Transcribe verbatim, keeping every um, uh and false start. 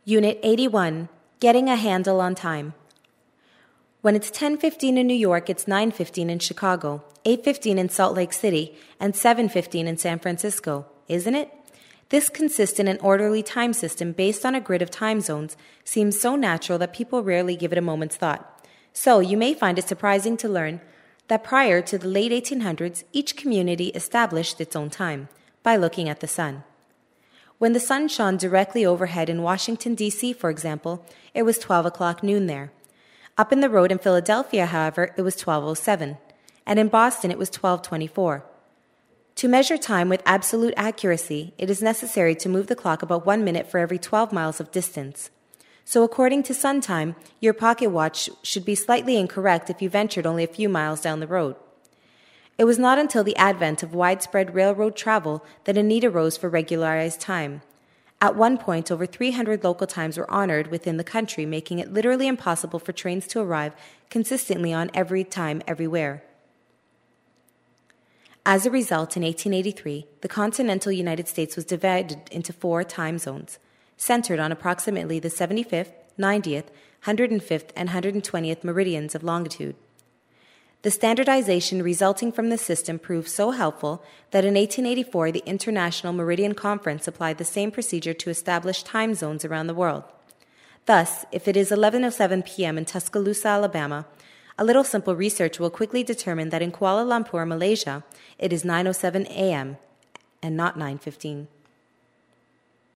Unit eighty-one, Getting a Handle on Time. When it's ten fifteen in New York, it's nine fifteen in Chicago, eight fifteen in Salt Lake City, and seven fifteen in San Francisco, isn't it? This consistent and orderly time system based on a grid of time zones seems so natural that people rarely give it a moment's thought. So you may find it surprising to learn that prior to the late eighteen hundreds, each community established its own time by looking at the sun. When the sun shone directly overhead in Washington, D C, for example, it was twelve o'clock noon there. Up in the road in Philadelphia, however, it was twelve oh seven, and in Boston it was twelve twenty-four. To measure time with absolute accuracy, it is necessary to move the clock about one minute for every twelve miles of distance. So according to sun time, your pocket watch should be slightly incorrect if you ventured only a few miles down the road. It was not until the advent of widespread railroad travel that a need arose for regularized time. At one point, over three hundred local times were honored within the country, making it literally impossible for trains to arrive consistently on every time everywhere. As a result, in eighteen eighty-three, the continental United States was divided into four time zones, centered on approximately the seventy-fifth, ninetieth, one hundred fifth, and one hundred twentieth meridians of longitude. The standardization resulting from the system proved so helpful that in eighteen eighty-four the International Meridian Conference applied the same procedure to establish time zones around the world. Thus, if it is eleven oh seven p.m. in Tuscaloosa, Alabama, a little simple research will quickly determine that in Kuala Lumpur, Malaysia, it is nine oh seven a.m. and not nine fifteen.